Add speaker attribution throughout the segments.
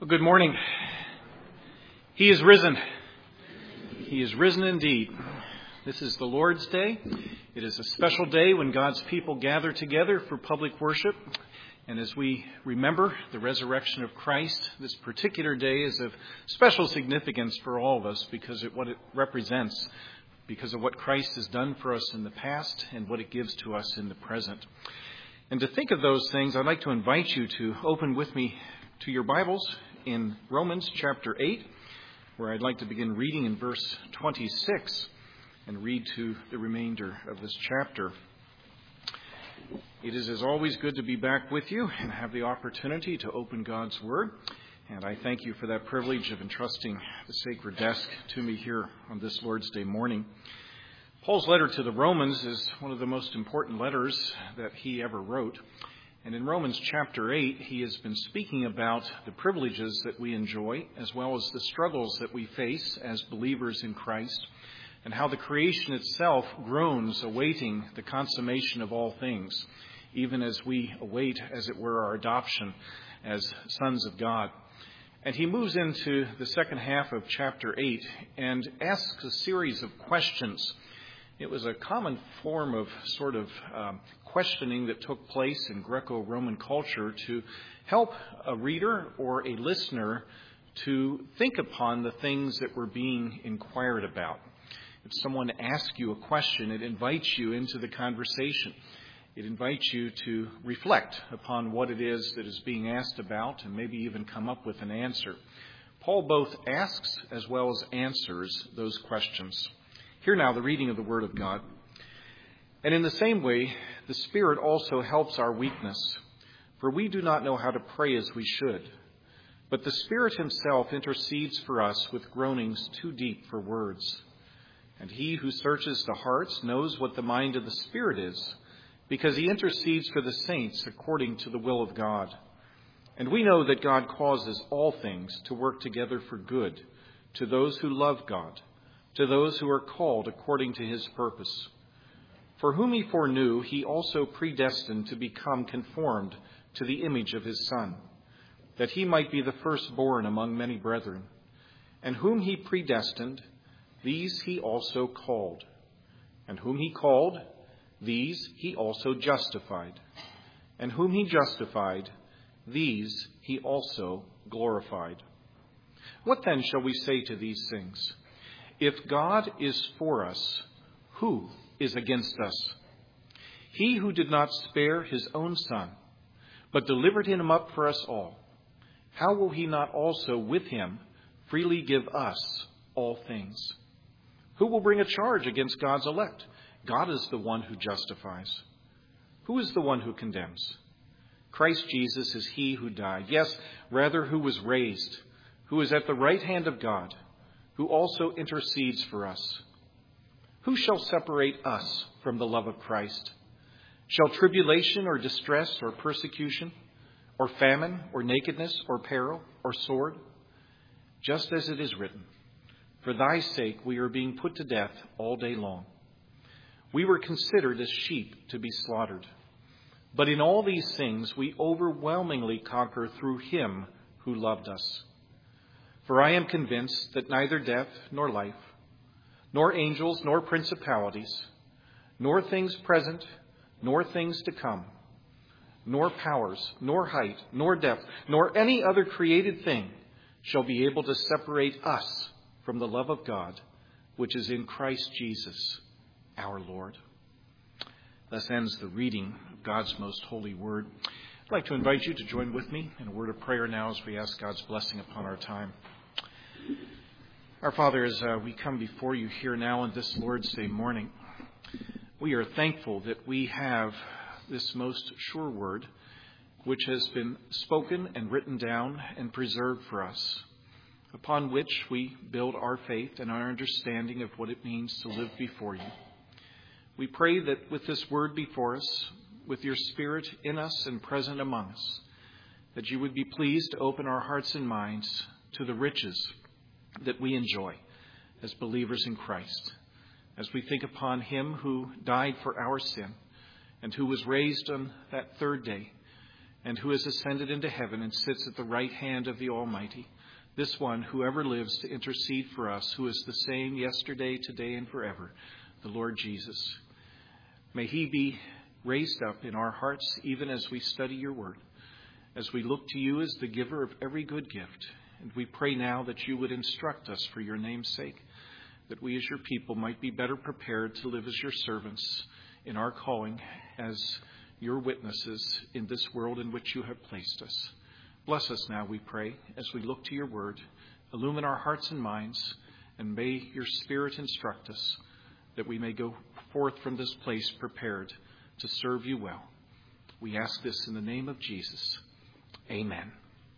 Speaker 1: Well, good morning. He is risen. He is risen indeed. This is the Lord's Day. It is a special day when God's people gather together for public worship. And as we remember the resurrection of Christ, this particular day is of special significance for all of us because of what it represents, because of what Christ has done for us in the past and what it gives to us in the present. And to think of those things, I'd like to invite you to open with me to your Bibles in Romans chapter 8, where I'd like to begin reading in verse 26 and read to the remainder of this chapter. It is, as always, good to be back with you and have the opportunity to open God's Word. And I thank you for that privilege of entrusting the sacred desk to me here on this Lord's Day morning. Paul's letter to the Romans is one of the most important letters that he ever wrote. And in Romans chapter 8, he has been speaking about the privileges that we enjoy, as well as the struggles that we face as believers in Christ, and how the creation itself groans, awaiting the consummation of all things, even as we await, as it were, our adoption as sons of God. And he moves into the second half of chapter 8 and asks a series of questions. It was a common form of sort of questioning that took place in Greco-Roman culture to help a reader or a listener to think upon the things that were being inquired about. If someone asks you a question, it invites you into the conversation. It invites you to reflect upon what it is that is being asked about and maybe even come up with an answer. Paul both asks as well as answers those questions. Hear now the reading of the Word of God. And in the same way, the Spirit also helps our weakness, for we do not know how to pray as we should. But the Spirit himself intercedes for us with groanings too deep for words. And he who searches the hearts knows what the mind of the Spirit is, because he intercedes for the saints according to the will of God. And we know that God causes all things to work together for good to those who love God, to those who are called according to his purpose. For whom he foreknew, he also predestined to become conformed to the image of his Son, that he might be the firstborn among many brethren. And whom he predestined, these he also called. And whom he called, these he also justified. And whom he justified, these he also glorified. What then shall we say to these things? If God is for us, who is against us? He who did not spare his own Son, but delivered him up for us all, how will he not also with him freely give us all things? Who will bring a charge against God's elect? God is the one who justifies. Who is the one who condemns? Christ Jesus is he who died, yes, rather who was raised, who is at the right hand of God, who also intercedes for us. Who shall separate us from the love of Christ? Shall tribulation or distress or persecution or famine or nakedness or peril or sword? Just as it is written, for thy sake we are being put to death all day long. We were considered as sheep to be slaughtered. But in all these things we overwhelmingly conquer through him who loved us. For I am convinced that neither death nor life, nor angels, nor principalities, nor things present, nor things to come, nor powers, nor height, nor depth, nor any other created thing shall be able to separate us from the love of God, which is in Christ Jesus, our Lord. Thus ends the reading of God's most holy word. I'd like to invite you to join with me in a word of prayer now as we ask God's blessing upon our time. Our Father, as we come before you here now on this Lord's Day morning, we are thankful that we have this most sure word, which has been spoken and written down and preserved for us, upon which we build our faith and our understanding of what it means to live before you. We pray that with this word before us, with your Spirit in us and present among us, that you would be pleased to open our hearts and minds to the riches that we enjoy as believers in Christ, as we think upon him who died for our sin and who was raised on that third day and who has ascended into heaven and sits at the right hand of the Almighty, this one who ever lives to intercede for us, who is the same yesterday, today, and forever, the Lord Jesus. May he be raised up in our hearts even as we study your word, as we look to you as the giver of every good gift. And we pray now that you would instruct us for your name's sake, that we as your people might be better prepared to live as your servants in our calling as your witnesses in this world in which you have placed us. Bless us now, we pray, as we look to your word. Illumine our hearts and minds, and may your Spirit instruct us, that we may go forth from this place prepared to serve you well. We ask this in the name of Jesus. Amen.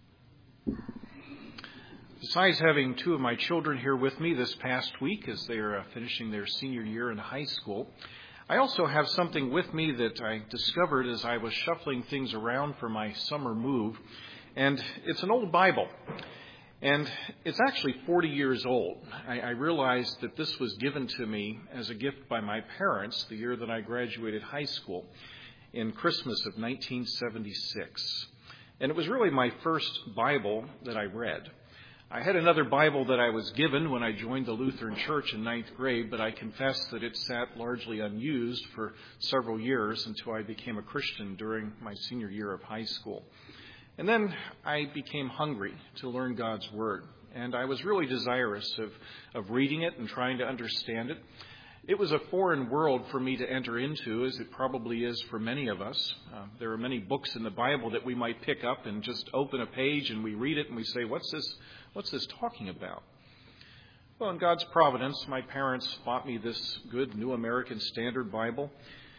Speaker 1: Besides having two of my children here with me this past week as they are finishing their senior year in high school, I also have something with me that I discovered as I was shuffling things around for my summer move. And it's an old Bible, and it's actually 40 years old. I realized that this was given to me as a gift by my parents the year that I graduated high school in Christmas of 1976. And it was really my first Bible that I read. I had another Bible that I was given when I joined the Lutheran Church in 9th grade, but I confess that it sat largely unused for several years until I became a Christian during my senior year of high school. And then I became hungry to learn God's Word, and I was really desirous of reading it and trying to understand it. It was a foreign world for me to enter into, as it probably is for many of us. There are many books in the Bible that we might pick up and just open a page and we read it and we say, what's this talking about? Well, in God's providence, my parents bought me this good New American Standard Bible.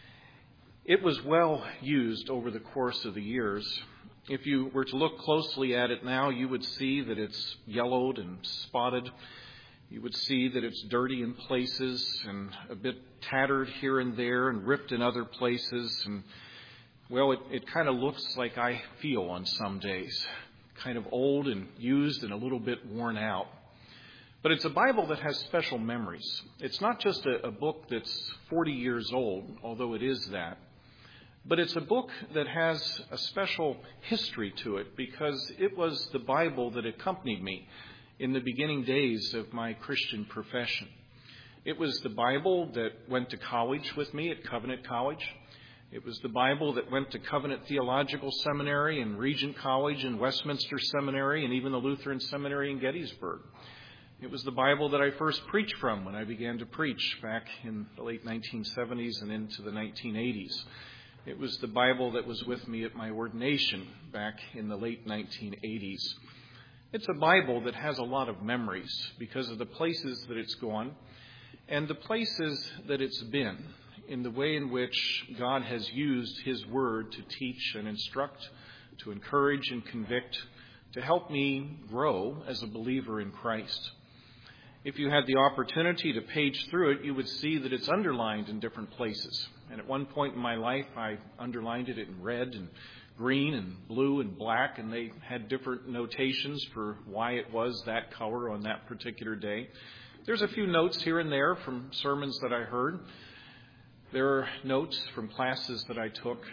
Speaker 1: It was well used over the course of the years. If you were to look closely at it now, you would see that it's yellowed and spotted. You would see that it's dirty in places and a bit tattered here and there and ripped in other places. And, well, it kind of looks like I feel on some days, kind of old and used and a little bit worn out. But it's a Bible that has special memories. It's not just a book that's 40 years old, although it is that. But it's a book that has a special history to it because it was the Bible that accompanied me in the beginning days of my Christian profession. It was the Bible that went to college with me at Covenant College. It was the Bible that went to Covenant Theological Seminary and Regent College and Westminster Seminary and even the Lutheran Seminary in Gettysburg. It was the Bible that I first preached from when I began to preach back in the late 1970s and into the 1980s. It was the Bible that was with me at my ordination back in the late 1980s. It's a Bible that has a lot of memories because of the places that it's gone and the places that it's been in the way in which God has used His Word to teach and instruct, to encourage and convict, to help me grow as a believer in Christ. If you had the opportunity to page through it, you would see that it's underlined in different places. And at one point in my life, I underlined it in red and green and blue and black, and they had different notations for why it was that color on that particular day. There's a few notes here and there from sermons that I heard. There are notes from classes that I took.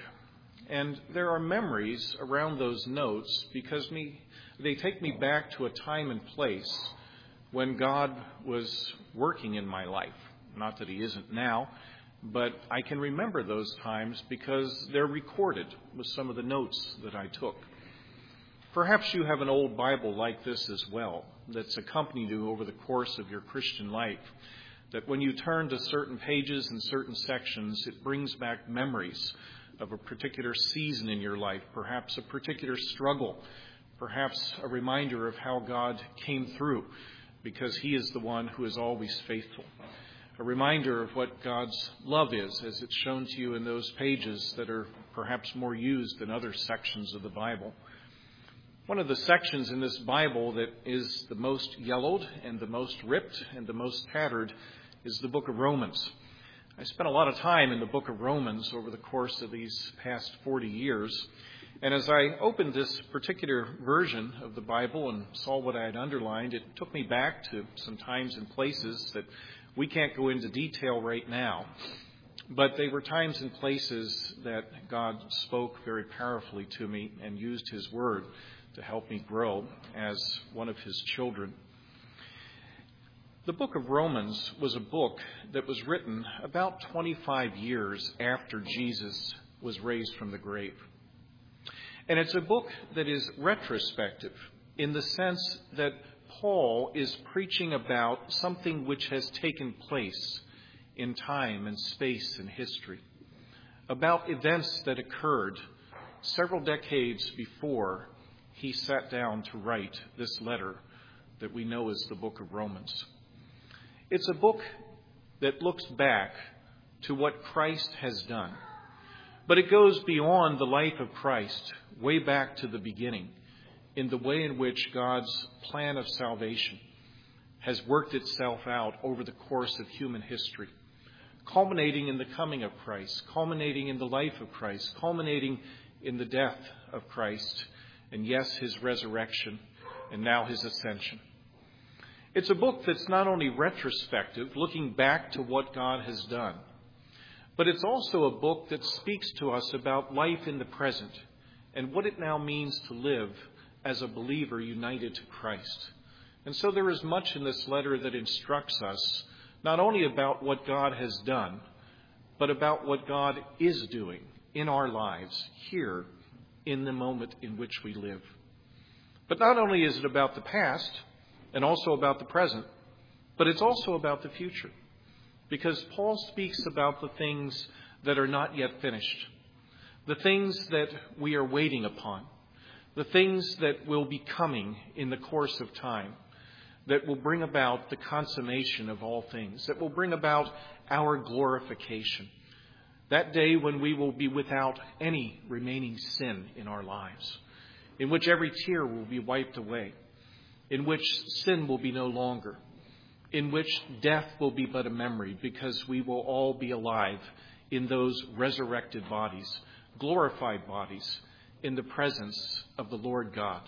Speaker 1: And there are memories around those notes because they take me back to a time and place when God was working in my life. Not that He isn't now, but I can remember those times because they're recorded with some of the notes that I took. Perhaps you have an old Bible like this as well that's accompanied you over the course of your Christian life, that when you turn to certain pages and certain sections, it brings back memories of a particular season in your life, perhaps a particular struggle, perhaps a reminder of how God came through, because He is the one who is always faithful. A reminder of what God's love is as it's shown to you in those pages that are perhaps more used than other sections of the Bible. One of the sections in this Bible that is the most yellowed and the most ripped and the most tattered is the book of Romans. I spent a lot of time in the book of Romans over the course of these past 40 years. And as I opened this particular version of the Bible and saw what I had underlined, it took me back to some times and places that we can't go into detail right now. But they were times and places that God spoke very powerfully to me and used His Word to help me grow as one of His children. The book of Romans was a book that was written about 25 years after Jesus was raised from the grave. And it's a book that is retrospective in the sense that Paul is preaching about something which has taken place in time and space and history, about events that occurred several decades before he sat down to write this letter that we know as the book of Romans. It's a book that looks back to what Christ has done, but it goes beyond the life of Christ, way back to the beginning, in the way in which God's plan of salvation has worked itself out over the course of human history, culminating in the coming of Christ, culminating in the life of Christ, culminating in the death of Christ, and yes, His resurrection, and now His ascension. It's a book that's not only retrospective, looking back to what God has done, but it's also a book that speaks to us about life in the present and what it now means to live as a believer united to Christ. And so there is much in this letter that instructs us not only about what God has done, but about what God is doing in our lives here in the moment in which we live. But not only is it about the past and also about the present, but it's also about the future, because Paul speaks about the things that are not yet finished, the things that we are waiting upon, the things that will be coming in the course of time, that will bring about the consummation of all things, that will bring about our glorification, that day when we will be without any remaining sin in our lives, in which every tear will be wiped away, in which sin will be no longer, in which death will be but a memory, because we will all be alive in those resurrected bodies, glorified bodies, in the presence of the Lord God,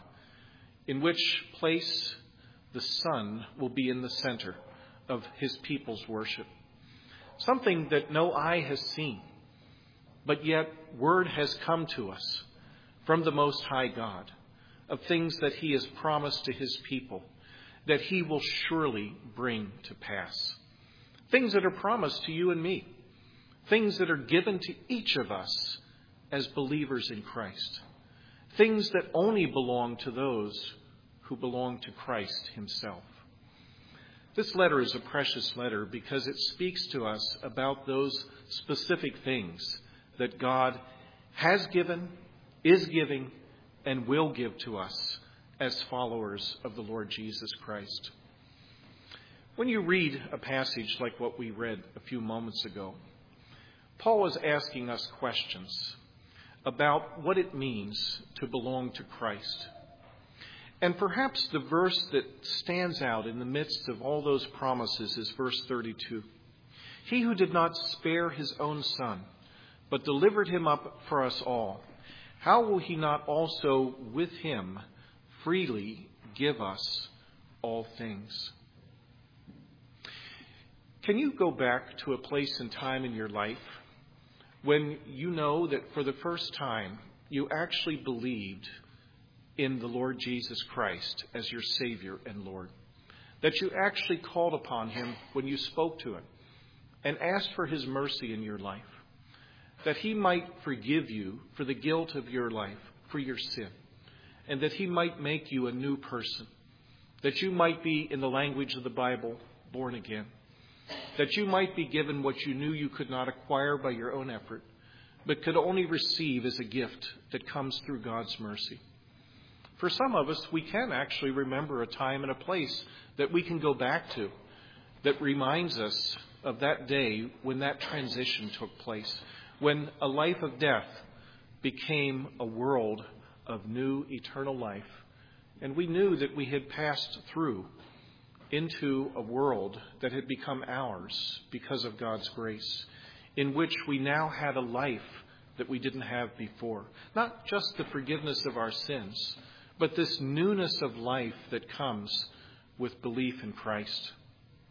Speaker 1: in which place the Son will be in the center of His people's worship. Something that no eye has seen, but yet word has come to us from the Most High God of things that He has promised to His people, that He will surely bring to pass. Things that are promised to you and me, things that are given to each of us as believers in Christ, things that only belong to those who belong to Christ Himself. This letter is a precious letter because it speaks to us about those specific things that God has given, is giving, and will give to us as followers of the Lord Jesus Christ. When you read a passage like what we read a few moments ago, Paul is asking us questions about what it means to belong to Christ. And perhaps the verse that stands out in the midst of all those promises is verse 32. He who did not spare His own Son, but delivered Him up for us all, how will He not also with Him freely give us all things? Can you go back to a place and time in your life when you know that for the first time you actually believed in the Lord Jesus Christ as your Savior and Lord? That you actually called upon Him when you spoke to Him and asked for His mercy in your life, that He might forgive you for the guilt of your life, for your sin, and that He might make you a new person, that you might be, in the language of the Bible, born again, that you might be given what you knew you could not acquire by your own effort, but could only receive as a gift that comes through God's mercy. For some of us, we can actually remember a time and a place that we can go back to that reminds us of that day when that transition took place, when a life of death became a world of new eternal life. And we knew that we had passed through into a world that had become ours because of God's grace, in which we now had a life that we didn't have before. Not just the forgiveness of our sins, but this newness of life that comes with belief in Christ.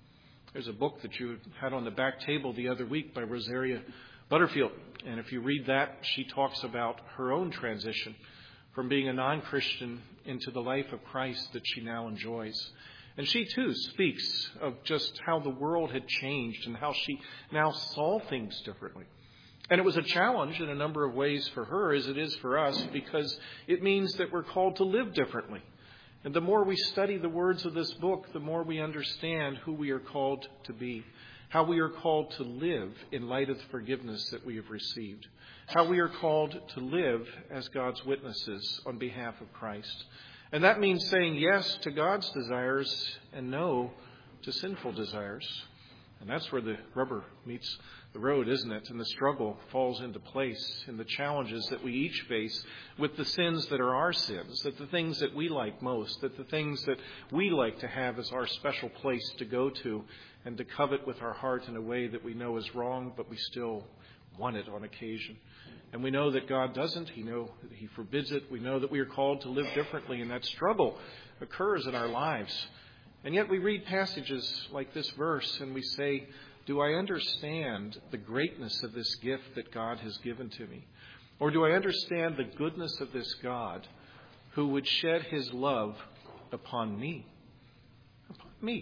Speaker 1: There's a book that you had on the back table the other week by Rosaria Butterfield. And if you read that, she talks about her own transition from being a non-Christian into the life of Christ that she now enjoys. And she too speaks of just how the world had changed and how she now saw things differently. And it was a challenge in a number of ways for her, as it is for us, because it means that we're called to live differently. And the more we study the words of this book, the more we understand who we are called to be, how we are called to live in light of the forgiveness that we have received, how we are called to live as God's witnesses on behalf of Christ. And that means saying yes to God's desires and no to sinful desires. And that's where the rubber meets the road, isn't it? And the struggle falls into place in the challenges that we each face with the sins that are our sins, that the things that we like most, that the things that we like to have as our special place to go to and to covet with our heart in a way that we know is wrong, but we still want it on occasion. And we know that God doesn't. He forbids it. We know that we are called to live differently, and that struggle occurs in our lives. And yet we read passages like this verse and we say, do I understand the greatness of this gift that God has given to me? Or do I understand the goodness of this God who would shed his love upon me? Upon me.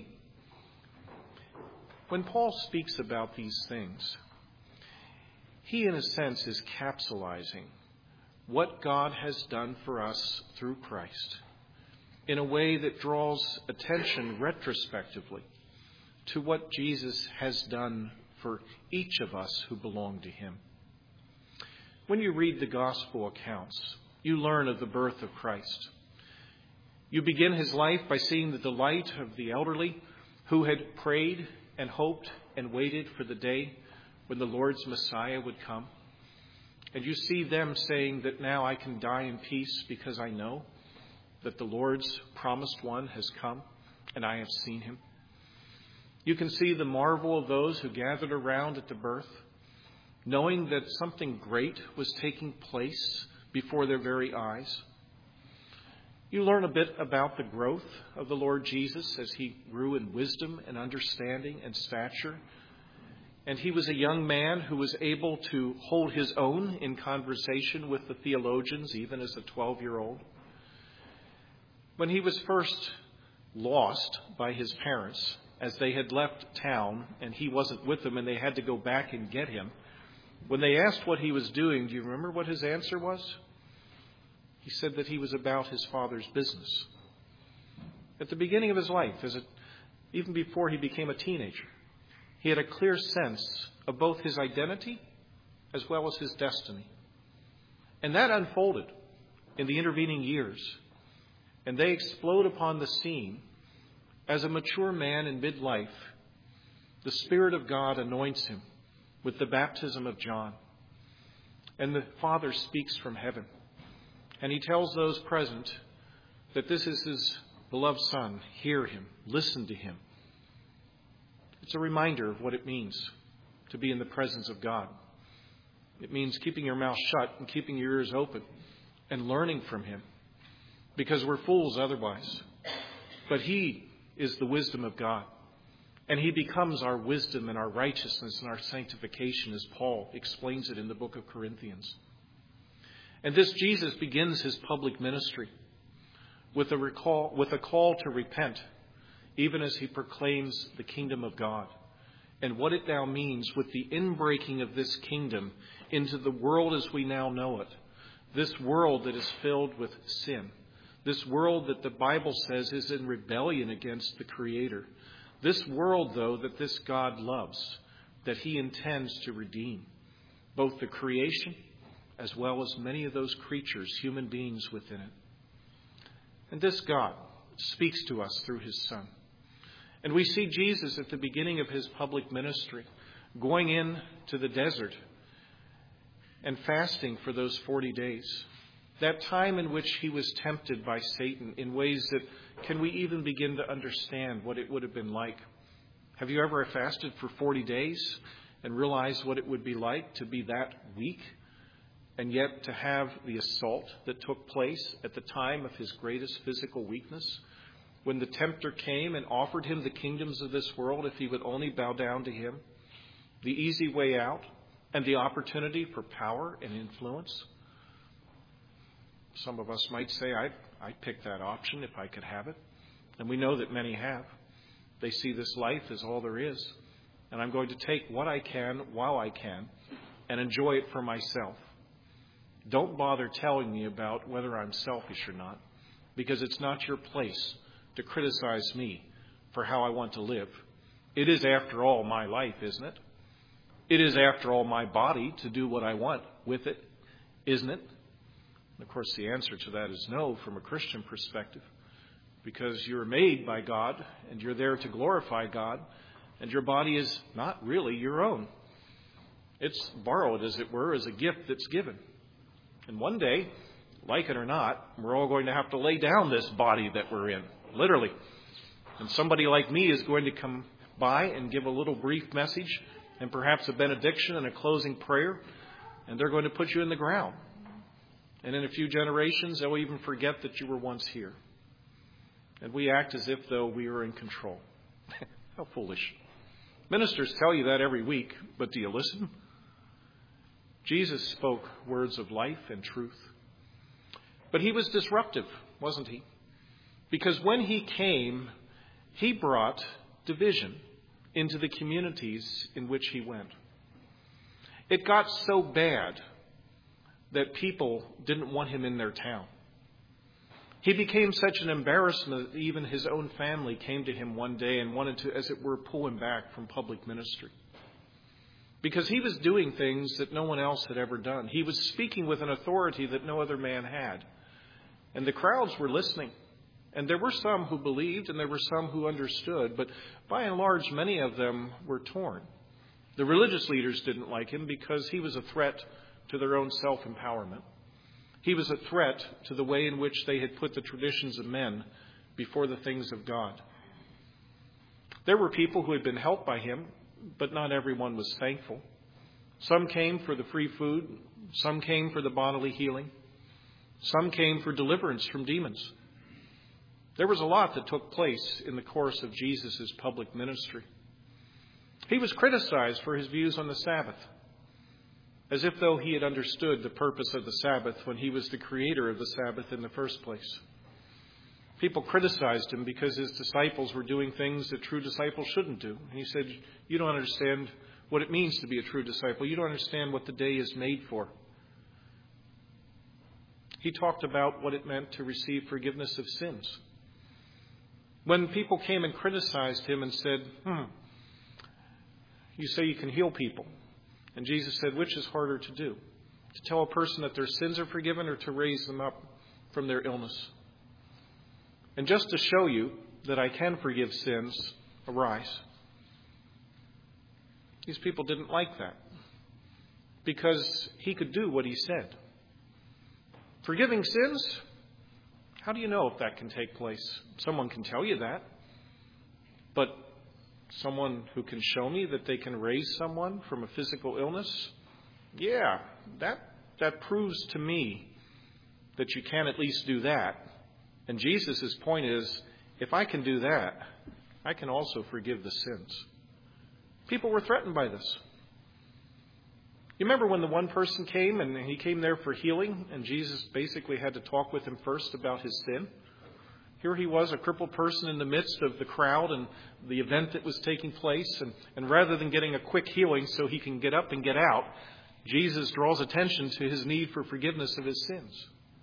Speaker 1: When Paul speaks about these things, he in a sense is capsulizing what God has done for us through Christ in a way that draws attention retrospectively to what Jesus has done for each of us who belong to him. When you read the gospel accounts, you learn of the birth of Christ. You begin his life by seeing the delight of the elderly who had prayed and hoped and waited for the day when the Lord's Messiah would come. And you see them saying that now I can die in peace because I know that the Lord's promised one has come and I have seen him. You can see the marvel of those who gathered around at the birth, knowing that something great was taking place before their very eyes. You learn a bit about the growth of the Lord Jesus as he grew in wisdom and understanding and stature. And he was a young man who was able to hold his own in conversation with the theologians, even as a 12-year-old. When he was first lost by his parents, as they had left town and he wasn't with them and they had to go back and get him, when they asked what he was doing, do you remember what his answer was? He said that he was about his father's business. At the beginning of his life, even before he became a teenager, he had a clear sense of both his identity as well as his destiny. And that unfolded in the intervening years. And they explode upon the scene as a mature man in midlife. The Spirit of God anoints him with the baptism of John. And the Father speaks from heaven. And he tells those present that this is his beloved Son. Hear him. Listen to him. It's a reminder of what it means to be in the presence of God. It means keeping your mouth shut and keeping your ears open and learning from him, because we're fools otherwise. But he is the wisdom of God, and he becomes our wisdom and our righteousness and our sanctification, as Paul explains it in the book of Corinthians. And this Jesus begins his public ministry with a call to repent, even as he proclaims the kingdom of God and what it now means with the inbreaking of this kingdom into the world as we now know it. This world that is filled with sin. This world that the Bible says is in rebellion against the Creator. This world, though, that this God loves, that he intends to redeem. Both the creation as well as many of those creatures, human beings within it. And this God speaks to us through his Son. And we see Jesus at the beginning of his public ministry going into the desert and fasting for those 40 days. That time in which he was tempted by Satan in ways that can we even begin to understand what it would have been like? Have you ever fasted for 40 days and realized what it would be like to be that weak and yet to have the assault that took place at the time of his greatest physical weakness? when the tempter came and offered him the kingdoms of this world if he would only bow down to him, the easy way out, and the opportunity for power and influence? Some of us might say, I'd pick that option if I could have it. And we know that many have. They see this life as all there is. And I'm going to take what I can while I can and enjoy it for myself. Don't bother telling me about whether I'm selfish or not, because it's not your place to criticize me for how I want to live. It is, after all, my life, isn't it? It is, after all, my body to do what I want with it, isn't it? And of course, the answer to that is no from a Christian perspective, because you're made by God and you're there to glorify God, and your body is not really your own. It's borrowed, as it were, as a gift that's given. And one day, like it or not, we're all going to have to lay down this body that we're in, literally. And somebody like me is going to come by and give a little brief message and perhaps a benediction and a closing prayer, and they're going to put you in the ground. And in a few generations, they'll even forget that you were once here. And we act as if, though, we are in control. How foolish. Ministers tell you that every week, but do you listen? Jesus spoke words of life and truth. But he was disruptive, wasn't he? Because when he came, he brought division into the communities in which he went. It got so bad that people didn't want him in their town. He became such an embarrassment that even his own family came to him one day and wanted to, as it were, pull him back from public ministry. Because he was doing things that no one else had ever done. He was speaking with an authority that no other man had. And the crowds were listening. And there were some who believed and there were some who understood. But by and large, many of them were torn. The religious leaders didn't like him because he was a threat to their own self-empowerment. He was a threat to the way in which they had put the traditions of men before the things of God. There were people who had been helped by him, but not everyone was thankful. Some came for the free food. Some came for the bodily healing. Some came for deliverance from demons. There was a lot that took place in the course of Jesus' public ministry. He was criticized for his views on the Sabbath, as if though he had understood the purpose of the Sabbath when he was the creator of the Sabbath in the first place. People criticized him because his disciples were doing things that true disciples shouldn't do. And he said, you don't understand what it means to be a true disciple. You don't understand what the day is made for. He talked about what it meant to receive forgiveness of sins. When people came and criticized him and said, you say you can heal people. And Jesus said, which is harder to do? To tell a person that their sins are forgiven or to raise them up from their illness? And just to show you that I can forgive sins, arise. These people didn't like that because he could do what he said. Forgiving sins? How do you know if that can take place? Someone can tell you that. But someone who can show me that they can raise someone from a physical illness? Yeah, that proves to me that you can at least do that. And Jesus' point is, if I can do that, I can also forgive the sins. People were threatened by this. You remember when the one person came and he came there for healing and Jesus basically had to talk with him first about his sin? Here he was, a crippled person in the midst of the crowd and the event that was taking place. And rather than getting a quick healing so he can get up and get out, Jesus draws attention to his need for forgiveness of his sins.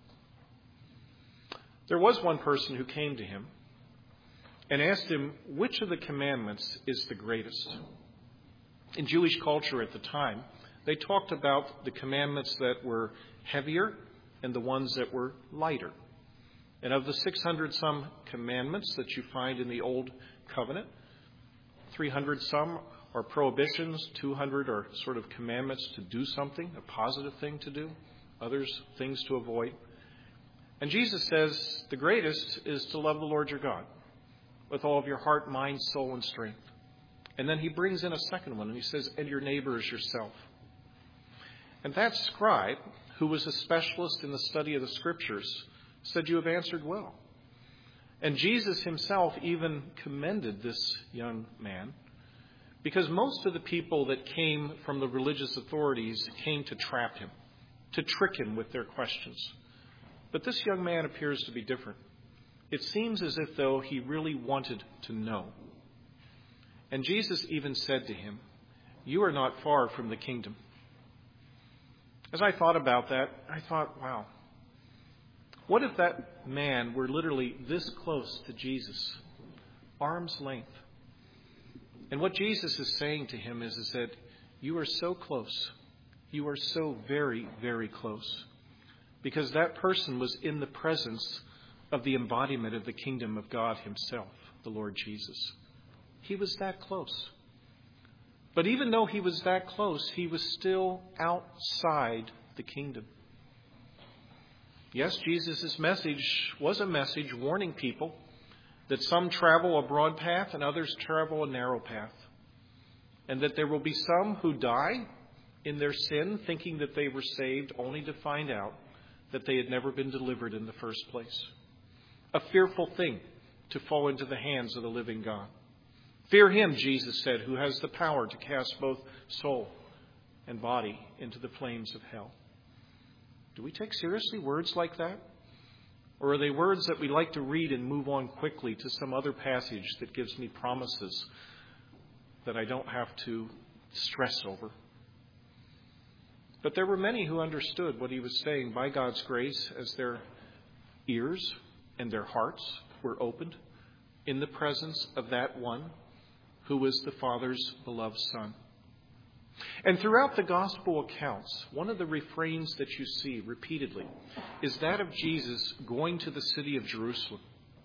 Speaker 1: There was one person who came to him and asked him, which of the commandments is the greatest? In Jewish culture at the time, they talked about the commandments that were heavier and the ones that were lighter. And of the 600 some commandments that you find in the Old Covenant, 300 some are prohibitions, 200 are sort of commandments to do something, a positive thing to do, others things to avoid. And Jesus says the greatest is to love the Lord your God with all of your heart, mind, soul, and strength. And then he brings in a second one and he says, and your neighbor is yourself. And that scribe, who was a specialist in the study of the scriptures, said, you have answered well. And Jesus himself even commended this young man, because most of the people that came from the religious authorities came to trap him, to trick him with their questions. But this young man appears to be different. It seems as if though he really wanted to know. And Jesus even said to him, "You are not far from the kingdom." As I thought about that, I thought, wow, what if that man were literally this close to Jesus, arm's length? And what Jesus is saying to him is that you are so close. You are so very, very close. Because that person was in the presence of the embodiment of the kingdom of God himself, the Lord Jesus. He was that close. But even though he was that close, he was still outside the kingdom. Yes, Jesus' message was a message warning people that some travel a broad path and others travel a narrow path. And that there will be some who die in their sin, thinking that they were saved, only to find out that they had never been delivered in the first place. A fearful thing to fall into the hands of the living God. Fear him, Jesus said, who has the power to cast both soul and body into the flames of hell. Do we take seriously words like that? Or are they words that we like to read and move on quickly to some other passage that gives me promises that I don't have to stress over? But there were many who understood what he was saying by God's grace as their ears and their hearts were opened in the presence of that one who was the Father's beloved Son. And throughout the gospel accounts, one of the refrains that you see repeatedly is that of Jesus going to the city of Jerusalem.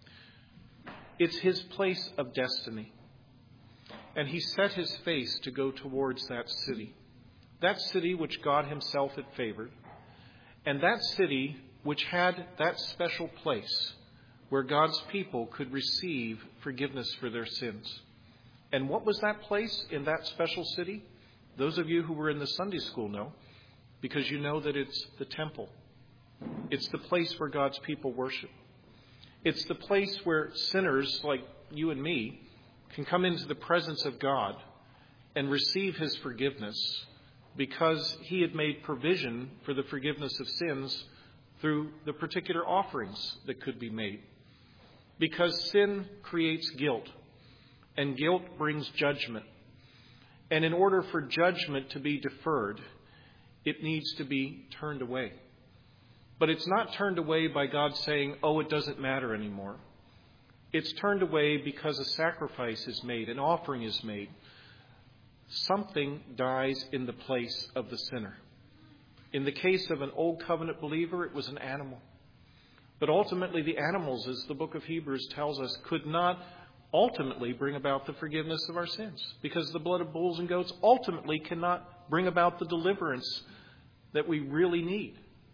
Speaker 1: It's his place of destiny. And he set his face to go towards that city which God himself had favored, and that city which had that special place where God's people could receive forgiveness for their sins. And what was that place in that special city? Those of you who were in the Sunday school know, because you know that it's the temple. It's the place where God's people worship. It's the place where sinners like you and me can come into the presence of God and receive his forgiveness, because he had made provision for the forgiveness of sins through the particular offerings that could be made. Because sin creates guilt, and guilt brings judgment. And in order for judgment to be deferred, it needs to be turned away. But it's not turned away by God saying, oh, it doesn't matter anymore. It's turned away because a sacrifice is made, an offering is made. Something dies in the place of the sinner. In the case of an old covenant believer, it was an animal. But ultimately, the animals, as the book of Hebrews tells us, could not ultimately bring about the forgiveness of our sins, because the blood of bulls and goats ultimately cannot bring about the deliverance that we really need.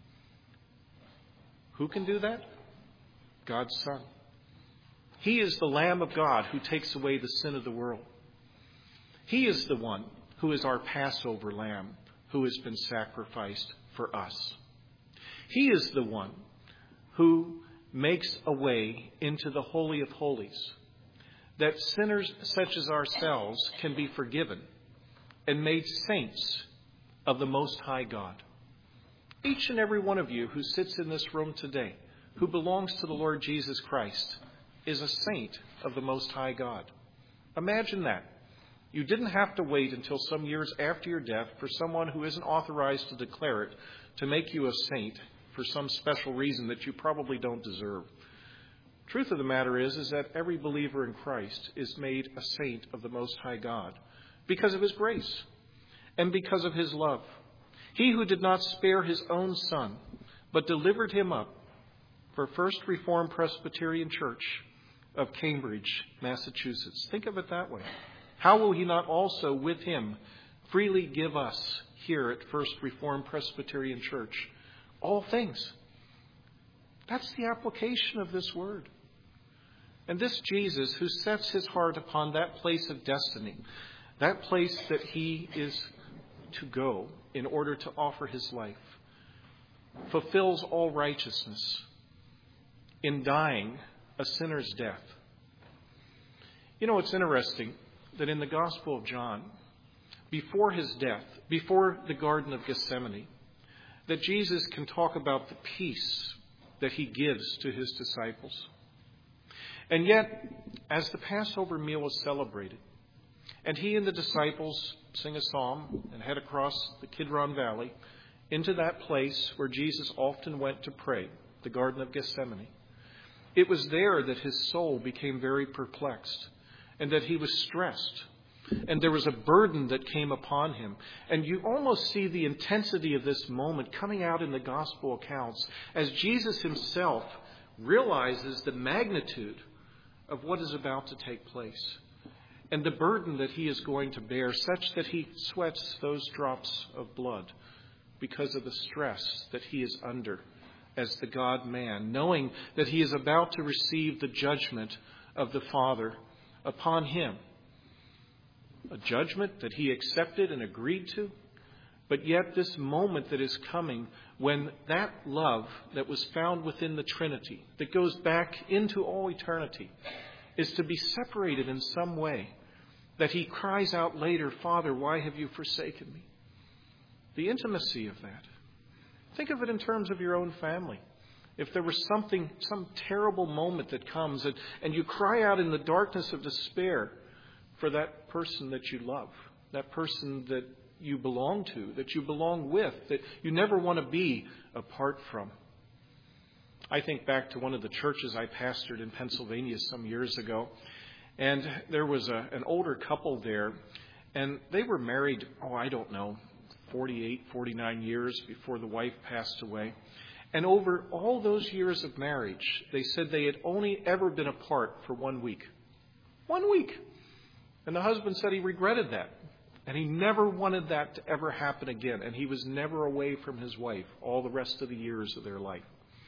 Speaker 1: Who can do that? God's Son. He is the Lamb of God who takes away the sin of the world. He is the one who is our Passover lamb who has been sacrificed for us. He is the one who makes a way into the Holy of Holies, that sinners such as ourselves can be forgiven and made saints of the Most High God. Each and every one of you who sits in this room today, who belongs to the Lord Jesus Christ, is a saint of the Most High God. Imagine that. You didn't have to wait until some years after your death for someone who isn't authorized to declare it to make you a saint for some special reason that you probably don't deserve. Truth of the matter is that every believer in Christ is made a saint of the Most High God because of his grace and because of his love. He who did not spare his own Son, but delivered him up for First Reformed Presbyterian Church of Cambridge, Massachusetts. Think of it that way. How will he not also with him freely give us here at First Reformed Presbyterian Church all things? That's the application of this word. And this Jesus who sets his heart upon that place of destiny, that place that he is to go in order to offer his life, fulfills all righteousness in dying a sinner's death. You know, it's interesting that in the Gospel of John, before his death, before the Garden of Gethsemane, that Jesus can talk about the peace that he gives to his disciples. And yet, as the Passover meal is celebrated, and he and the disciples sing a psalm and head across the Kidron Valley into that place where Jesus often went to pray, the Garden of Gethsemane, it was there that his soul became very perplexed and that he was stressed. And there was a burden that came upon him. And you almost see the intensity of this moment coming out in the gospel accounts as Jesus himself realizes the magnitude of what is about to take place and the burden that he is going to bear, such that he sweats those drops of blood because of the stress that he is under as the God-man, knowing that he is about to receive the judgment of the Father upon him. A judgment that he accepted and agreed to, but yet this moment that is coming when that love that was found within the Trinity, that goes back into all eternity, is to be separated in some way, that he cries out later, "Father, why have you forsaken me?" The intimacy of that. Think of it in terms of your own family. If there was some terrible moment that comes and you cry out in the darkness of despair for that person that you love, that person that you belong to, that you belong with, that you never want to be apart from. I think back to one of the churches I pastored in Pennsylvania some years ago, and there was an older couple there, and they were married, 48, 49 years before the wife passed away. And over all those years of marriage, they said they had only ever been apart for 1 week. 1 week. And the husband said he regretted that. And he never wanted that to ever happen again. And he was never away from his wife all the rest of the years of their life.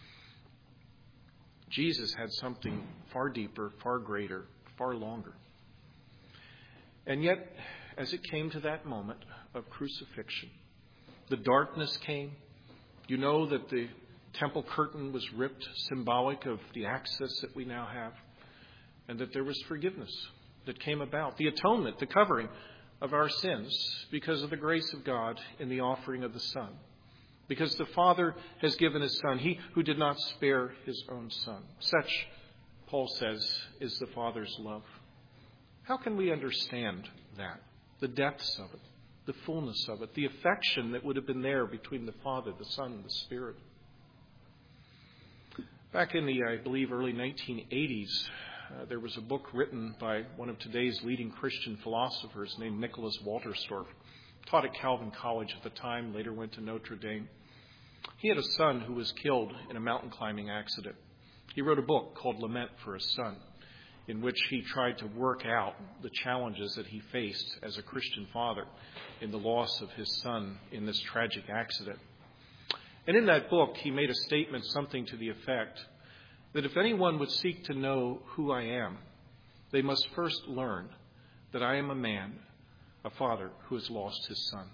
Speaker 1: Jesus had something far deeper, far greater, far longer. And yet, as it came to that moment of crucifixion, the darkness came. You know that the temple curtain was ripped, symbolic of the access that we now have, and that there was forgiveness that came about, the atonement, the covering of our sins because of the grace of God in the offering of the Son. Because the Father has given his Son, he who did not spare his own Son. Such, Paul says, is the Father's love. How can we understand that? The depths of it, the fullness of it, the affection that would have been there between the Father, the Son, and the Spirit. Back in the, I believe, early 1980s, there was a book written by one of today's leading Christian philosophers named Nicholas Walterstorff. Taught at Calvin College at the time, later went to Notre Dame. He had a son who was killed in a mountain climbing accident. He wrote a book called Lament for a Son, in which he tried to work out the challenges that he faced as a Christian father in the loss of his son in this tragic accident. And in that book, he made a statement, something to the effect that if anyone would seek to know who I am, they must first learn that I am a man, a father who has lost his son.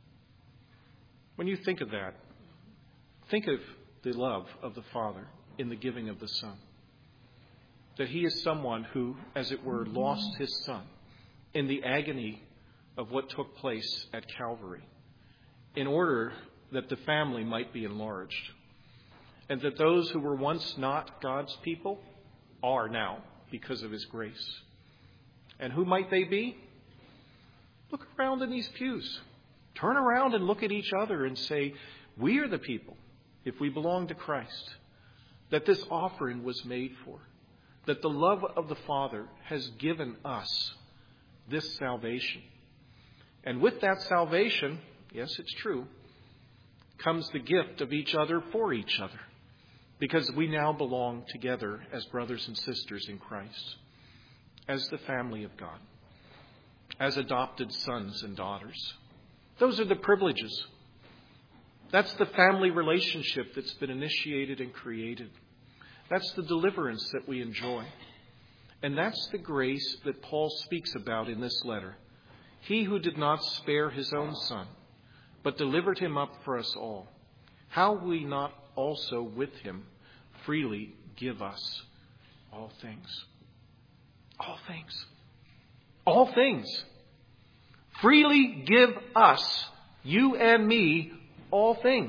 Speaker 1: When you think of that, think of the love of the Father in the giving of the Son. That he is someone who, as it were, lost his son in the agony of what took place at Calvary in order that the family might be enlarged. And that those who were once not God's people are now because of his grace. And who might they be? Look around in these pews. Turn around and look at each other and say, we are the people, if we belong to Christ, that this offering was made for. That the love of the Father has given us this salvation. And with that salvation, yes, it's true, comes the gift of each other for each other. Because we now belong together as brothers and sisters in Christ, as the family of God, as adopted sons and daughters. Those are the privileges. That's the family relationship that's been initiated and created. That's the deliverance that we enjoy. And that's the grace that Paul speaks about in this letter. He who did not spare his own son, but delivered him up for us all, how will he not also with him freely give us all things. All things. All things. Freely give us, you and me, all things.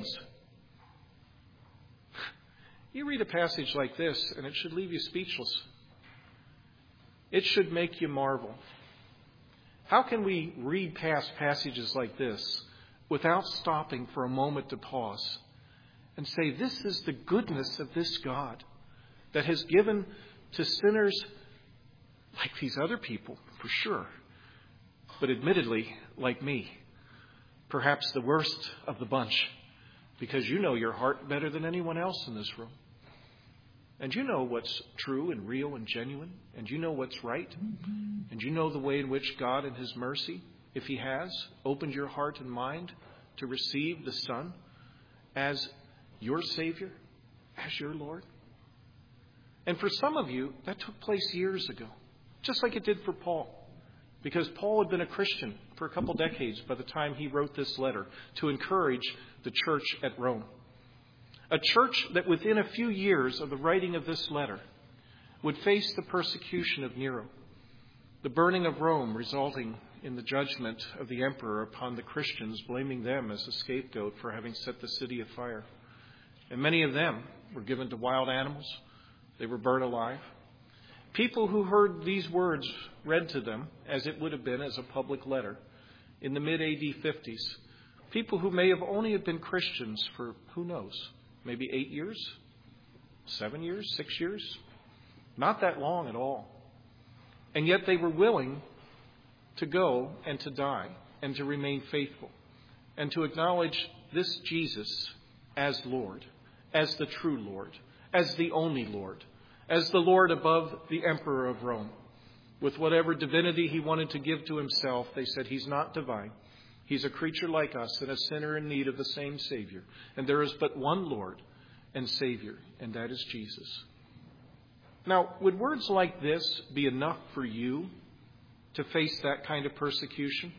Speaker 1: You read a passage like this, and it should leave you speechless. It should make you marvel. How can we read past passages like this without stopping for a moment to pause and say, this is the goodness of this God that has given to sinners like these other people, for sure, but admittedly, like me, perhaps the worst of the bunch, because you know your heart better than anyone else in this room. And you know what's true and real and genuine, and you know what's right, and you know the way in which God in His mercy, if He has, opened your heart and mind to receive the Son as your Savior, as your Lord. And for some of you, that took place years ago, just like it did for Paul. Because Paul had been a Christian for a couple decades by the time he wrote this letter to encourage the church at Rome. A church that within a few years of the writing of this letter would face the persecution of Nero, the burning of Rome resulting in the judgment of the emperor upon the Christians, blaming them as a scapegoat for having set the city afire. And many of them were given to wild animals. They were burned alive. People who heard these words read to them, as it would have been as a public letter, in the mid-AD 50s. People who may have only have been Christians for, who knows, maybe 8 years, 7 years, 6 years. Not that long at all. And yet they were willing to go and to die and to remain faithful and to acknowledge this Jesus as Lord, as the true Lord, as the only Lord, as the Lord above the emperor of Rome. With whatever divinity he wanted to give to himself, they said he's not divine. He's a creature like us and a sinner in need of the same Savior. And there is but one Lord and Savior, and that is Jesus. Now, would words like this be enough for you to face that kind of persecution?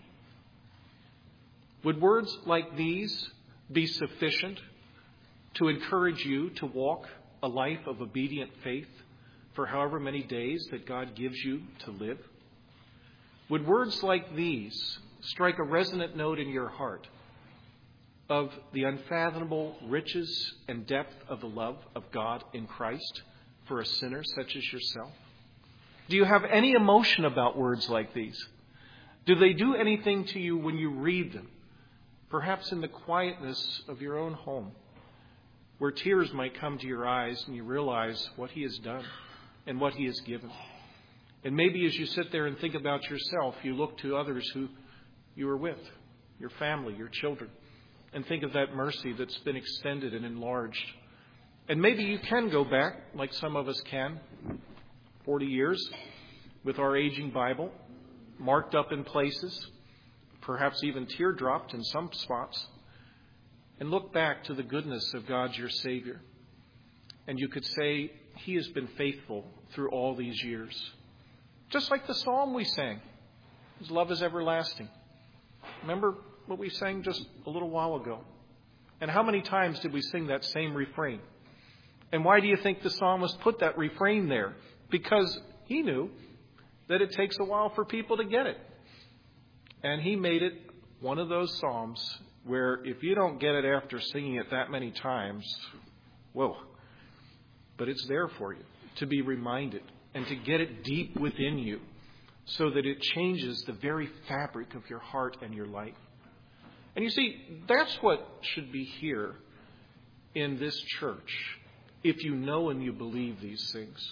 Speaker 1: Would words like these be sufficient to encourage you to walk a life of obedient faith for however many days that God gives you to live? Would words like these strike a resonant note in your heart of the unfathomable riches and depth of the love of God in Christ for a sinner such as yourself? Do you have any emotion about words like these? Do they do anything to you when you read them? Perhaps in the quietness of your own home, where tears might come to your eyes and you realize what He has done and what He has given. And maybe as you sit there and think about yourself, you look to others who you are with, your family, your children, and think of that mercy that's been extended and enlarged. And maybe you can go back, like some of us can, 40 years with our aging Bible, marked up in places, perhaps even teardropped in some spots, and look back to the goodness of God, your Savior. And you could say, He has been faithful through all these years. Just like the psalm we sang, His love is everlasting. Remember what we sang just a little while ago? And how many times did we sing that same refrain? And why do you think the psalmist put that refrain there? Because he knew that it takes a while for people to get it. And he made it one of those psalms where if you don't get it after singing it that many times, whoa. But it's there for you to be reminded and to get it deep within you so that it changes the very fabric of your heart and your life. And you see, that's what should be here in this church if you know and you believe these things.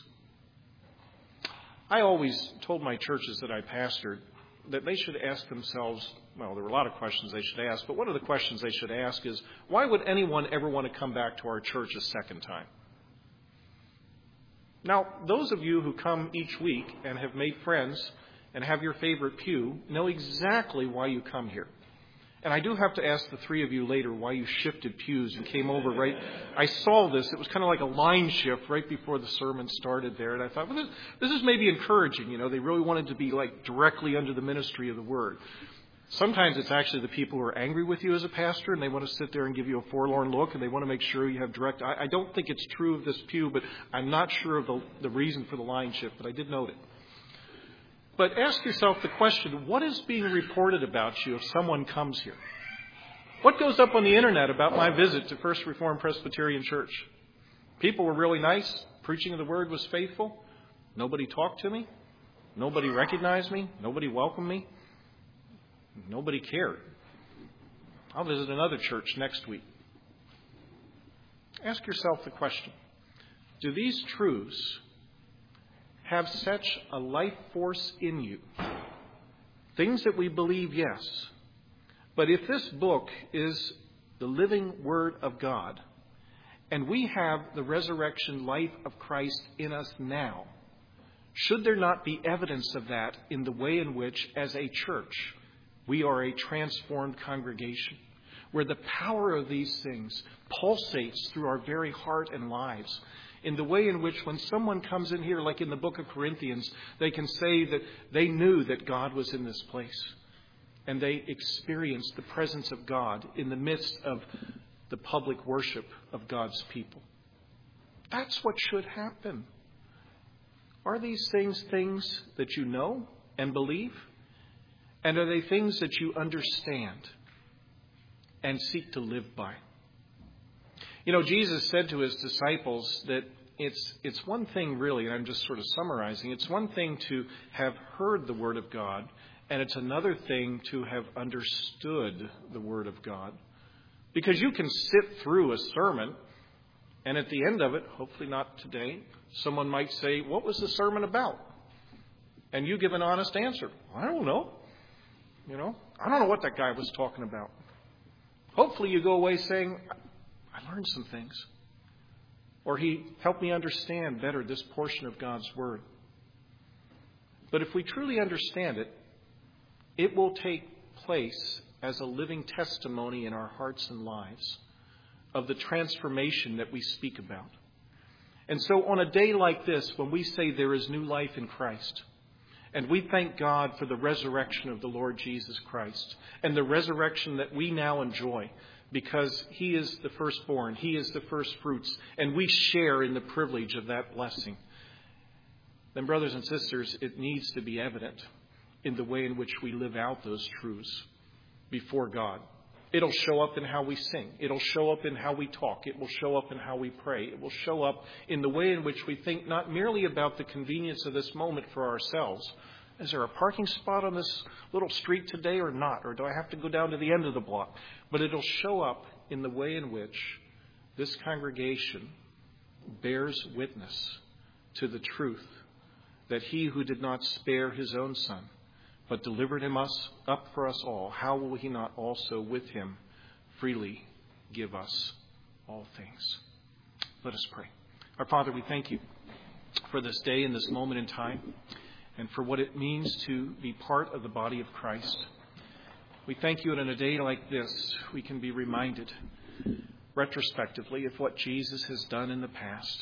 Speaker 1: I always told my churches that I pastored that they should ask themselves, well, there were a lot of questions they should ask, but one of the questions they should ask is, why would anyone ever want to come back to our church a second time? Now, those of you who come each week and have made friends and have your favorite pew know exactly why you come here. And I do have to ask the three of you later why you shifted pews and came over right. I saw this. It was kind of like a line shift right before the sermon started there. And I thought, well, this is maybe encouraging. You know, they really wanted to be like directly under the ministry of the Word. Sometimes it's actually the people who are angry with you as a pastor, and they want to sit there and give you a forlorn look, and they want to make sure you have direct... I don't think it's true of this pew, but I'm not sure of the reason for the line shift, but I did note it. But ask yourself the question, what is being reported about you if someone comes here? What goes up on the internet about my visit to First Reformed Presbyterian Church? People were really nice. Preaching of the Word was faithful. Nobody talked to me. Nobody recognized me. Nobody welcomed me. Nobody cared. I'll visit another church next week. Ask yourself the question, do these truths have such a life force in you? Things that we believe, yes. But if this book is the living Word of God, and we have the resurrection life of Christ in us now, should there not be evidence of that in the way in which, as a church, we are a transformed congregation, where the power of these things pulsates through our very heart and lives, in the way in which when someone comes in here, like in the book of Corinthians, they can say that they knew that God was in this place, and they experienced the presence of God in the midst of the public worship of God's people. That's what should happen. Are these things that you know and believe? And are they things that you understand and seek to live by? You know, Jesus said to his disciples that it's one thing really, and I'm just sort of summarizing, it's one thing to have heard the Word of God, and it's another thing to have understood the Word of God. Because you can sit through a sermon, and at the end of it, hopefully not today, someone might say, what was the sermon about? And you give an honest answer. I don't know. I don't know what that guy was talking about. Hopefully you go away saying, I learned some things. Or he helped me understand better this portion of God's Word. But if we truly understand it, it will take place as a living testimony in our hearts and lives of the transformation that we speak about. And so on a day like this, when we say there is new life in Christ, and we thank God for the resurrection of the Lord Jesus Christ and the resurrection that we now enjoy because He is the firstborn, He is the first fruits, and we share in the privilege of that blessing. Then, brothers and sisters, it needs to be evident in the way in which we live out those truths before God. It'll show up in how we sing. It'll show up in how we talk. It will show up in how we pray. It will show up in the way in which we think not merely about the convenience of this moment for ourselves. Is there a parking spot on this little street today or not? Or do I have to go down to the end of the block? But it'll show up in the way in which this congregation bears witness to the truth that He who did not spare His own Son, but delivered Him up for us all, how will He not also with Him freely give us all things? Let us pray. Our Father, we thank You for this day and this moment in time, and for what it means to be part of the body of Christ. We thank You that in a day like this, we can be reminded retrospectively of what Jesus has done in the past,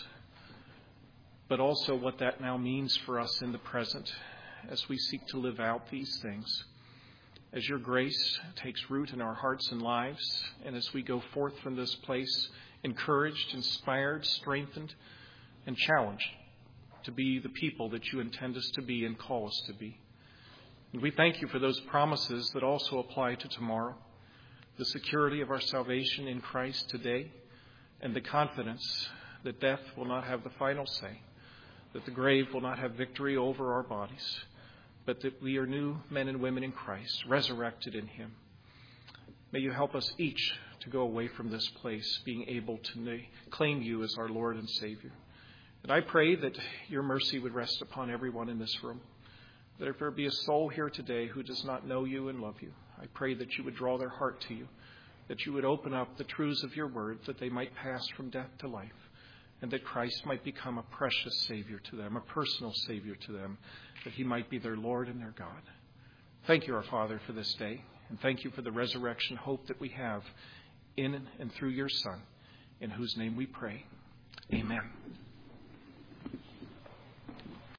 Speaker 1: but also what that now means for us in the present as we seek to live out these things. As Your grace takes root in our hearts and lives, and as we go forth from this place encouraged, inspired, strengthened, and challenged to be the people that You intend us to be and call us to be. And we thank You for those promises that also apply to tomorrow, the security of our salvation in Christ today, and the confidence that death will not have the final say, that the grave will not have victory over our bodies, but that we are new men and women in Christ, resurrected in Him. May You help us each to go away from this place being able to claim You as our Lord and Savior. And I pray that Your mercy would rest upon everyone in this room, that if there be a soul here today who does not know You and love You, I pray that You would draw their heart to You, that You would open up the truths of Your word, that they might pass from death to life, and that Christ might become a precious Savior to them, a personal Savior to them, that He might be their Lord and their God. Thank You, our Father, for this day, and thank You for the resurrection hope that we have in and through Your Son, in whose name we pray. Amen.